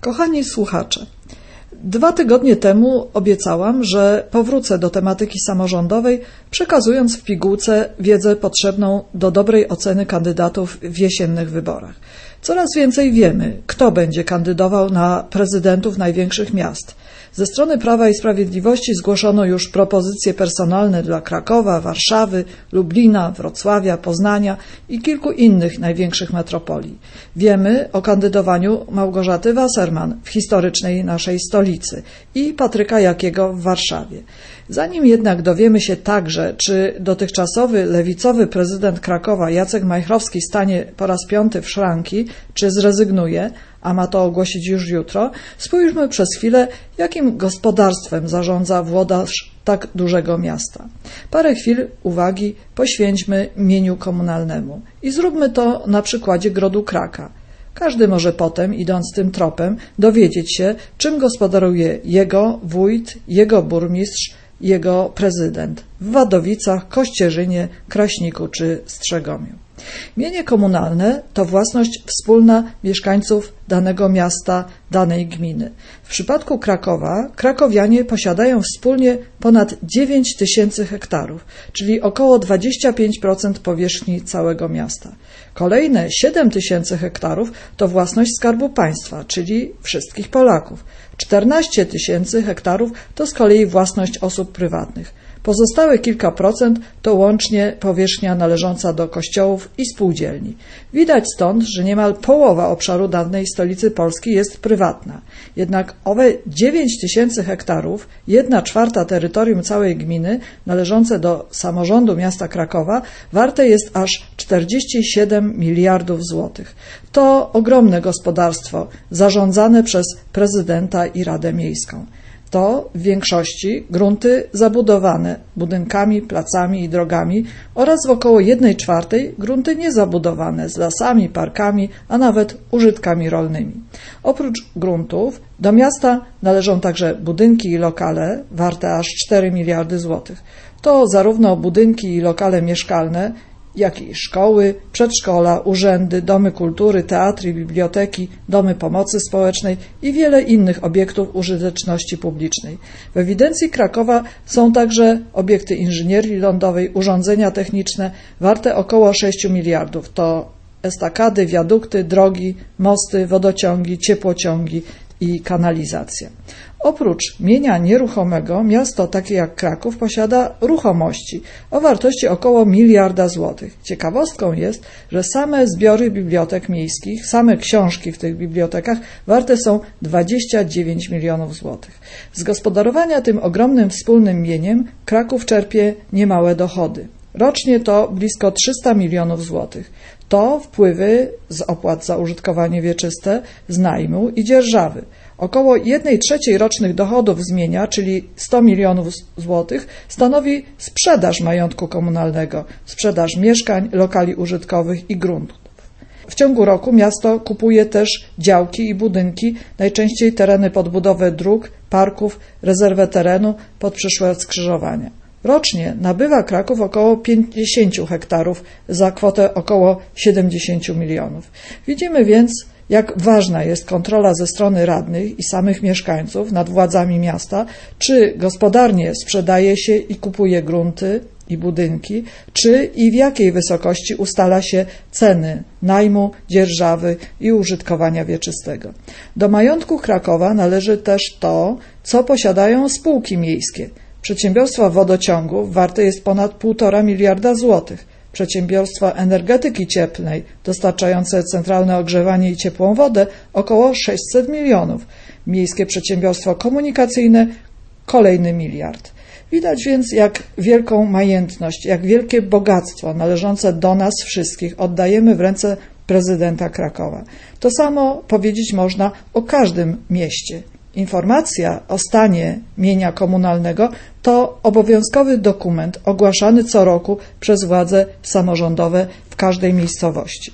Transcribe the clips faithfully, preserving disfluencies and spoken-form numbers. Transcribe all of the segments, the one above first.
Kochani słuchacze, dwa tygodnie temu obiecałam, że powrócę do tematyki samorządowej, przekazując w pigułce wiedzę potrzebną do dobrej oceny kandydatów w jesiennych wyborach. Coraz więcej wiemy, kto będzie kandydował na prezydentów największych miast. Ze strony Prawa i Sprawiedliwości zgłoszono już propozycje personalne dla Krakowa, Warszawy, Lublina, Wrocławia, Poznania i kilku innych największych metropolii. Wiemy o kandydowaniu Małgorzaty Wasserman w historycznej naszej stolicy i Patryka Jakiego w Warszawie. Zanim jednak dowiemy się także, czy dotychczasowy lewicowy prezydent Krakowa Jacek Majchrowski stanie po raz piąty w szranki, czy zrezygnuje, a ma to ogłosić już jutro, spójrzmy przez chwilę, jakim gospodarstwem zarządza włodarz tak dużego miasta. Parę chwil uwagi poświęćmy mieniu komunalnemu i zróbmy to na przykładzie Grodu Kraka. Każdy może potem, idąc tym tropem, dowiedzieć się, czym gospodaruje jego wójt, jego burmistrz, jego prezydent w Wadowicach, Kościerzynie, Kraśniku czy Strzegomiu. Mienie komunalne to własność wspólna mieszkańców danego miasta, danej gminy. W przypadku Krakowa krakowianie posiadają wspólnie ponad dziewięć tysięcy hektarów, czyli około dwadzieścia pięć procent powierzchni całego miasta. Kolejne siedem tysięcy hektarów to własność Skarbu Państwa, czyli wszystkich Polaków. czternaście tysięcy hektarów to z kolei własność osób prywatnych. Pozostałe kilka procent to łącznie powierzchnia należąca do kościołów i spółdzielni. Widać stąd, że niemal połowa obszaru dawnej stolicy Polski jest prywatna. Jednak owe dziewięć tysięcy hektarów, jedna czwarta terytorium całej gminy, należące do samorządu miasta Krakowa, warte jest aż czterdzieści siedem miliardów złotych. To ogromne gospodarstwo zarządzane przez prezydenta i Radę Miejską. To w większości grunty zabudowane budynkami, placami i drogami oraz w około jednej czwartej grunty niezabudowane z lasami, parkami, a nawet użytkami rolnymi. Oprócz gruntów do miasta należą także budynki i lokale warte aż cztery miliardy złotych. To zarówno budynki i lokale mieszkalne, jak i szkoły, przedszkola, urzędy, domy kultury, teatry, biblioteki, domy pomocy społecznej i wiele innych obiektów użyteczności publicznej. W ewidencji Krakowa są także obiekty inżynierii lądowej, urządzenia techniczne warte około sześć miliardów. To estakady, wiadukty, drogi, mosty, wodociągi, ciepłociągi i kanalizacja. Oprócz mienia nieruchomego, miasto takie jak Kraków posiada ruchomości o wartości około miliarda złotych. Ciekawostką jest, że same zbiory bibliotek miejskich, same książki w tych bibliotekach warte są dwadzieścia dziewięć milionów złotych. Z gospodarowania tym ogromnym wspólnym mieniem Kraków czerpie niemałe dochody. Rocznie to blisko trzysta milionów złotych. To wpływy z opłat za użytkowanie wieczyste, z najmu i dzierżawy. Około jednej trzeciej rocznych dochodów z mienia, czyli sto milionów złotych, stanowi sprzedaż majątku komunalnego, sprzedaż mieszkań, lokali użytkowych i gruntów. W ciągu roku miasto kupuje też działki i budynki, najczęściej tereny pod budowę dróg, parków, rezerwę terenu pod przyszłe skrzyżowania. Rocznie nabywa Kraków około pięćdziesiąt hektarów za kwotę około siedemdziesiąt milionów. Widzimy więc, jak ważna jest kontrola ze strony radnych i samych mieszkańców nad władzami miasta, czy gospodarnie sprzedaje się i kupuje grunty i budynki, czy i w jakiej wysokości ustala się ceny najmu, dzierżawy i użytkowania wieczystego. Do majątku Krakowa należy też to, co posiadają spółki miejskie. Przedsiębiorstwo wodociągów warte jest ponad półtora miliarda złotych. Przedsiębiorstwa energetyki cieplnej dostarczające centralne ogrzewanie i ciepłą wodę około sześćset milionów. Miejskie przedsiębiorstwo komunikacyjne kolejny miliard. Widać więc, jak wielką majętność, jak wielkie bogactwo należące do nas wszystkich oddajemy w ręce prezydenta Krakowa. To samo powiedzieć można o każdym mieście. Informacja o stanie mienia komunalnego to obowiązkowy dokument ogłaszany co roku przez władze samorządowe w każdej miejscowości.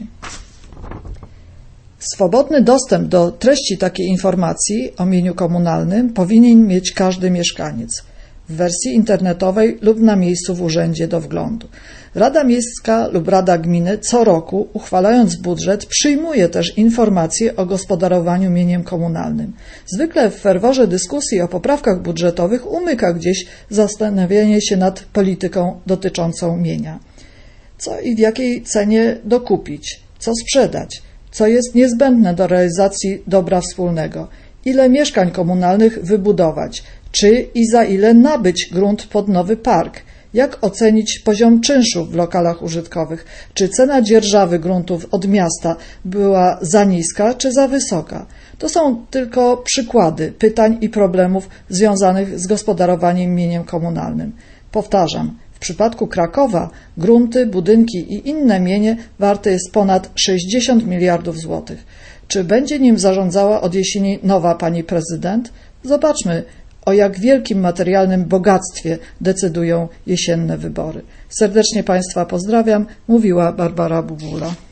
Swobodny dostęp do treści takiej informacji o mieniu komunalnym powinien mieć każdy mieszkaniec. w wersji internetowej lub na miejscu w urzędzie do wglądu. Rada Miejska lub Rada Gminy co roku, uchwalając budżet, przyjmuje też informacje o gospodarowaniu mieniem komunalnym. Zwykle w ferworze dyskusji o poprawkach budżetowych umyka gdzieś zastanawianie się nad polityką dotyczącą mienia. Co i w jakiej cenie dokupić, co sprzedać, co jest niezbędne do realizacji dobra wspólnego, ile mieszkań komunalnych wybudować, czy i za ile nabyć grunt pod nowy park, jak ocenić poziom czynszu w lokalach użytkowych, czy cena dzierżawy gruntów od miasta była za niska czy za wysoka. To są tylko przykłady pytań i problemów związanych z gospodarowaniem mieniem komunalnym. Powtarzam, w przypadku Krakowa grunty, budynki i inne mienie warte jest ponad sześćdziesiąt miliardów złotych. Czy będzie nim zarządzała od jesieni nowa pani prezydent? Zobaczmy, o jak wielkim materialnym bogactwie decydują jesienne wybory. Serdecznie Państwa pozdrawiam, mówiła Barbara Bubula.